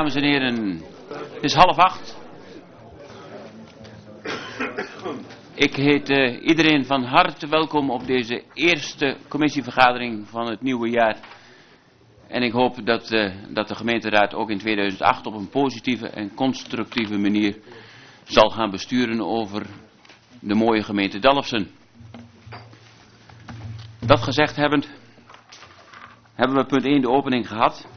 Dames en heren, het is 7:30. Ik heet iedereen van harte welkom op deze eerste commissievergadering van het nieuwe jaar. En ik hoop dat de gemeenteraad ook in 2008 op een positieve en constructieve manier zal gaan besturen over de mooie gemeente Dalfsen. Dat gezegd hebbend, hebben we punt 1 de opening gehad.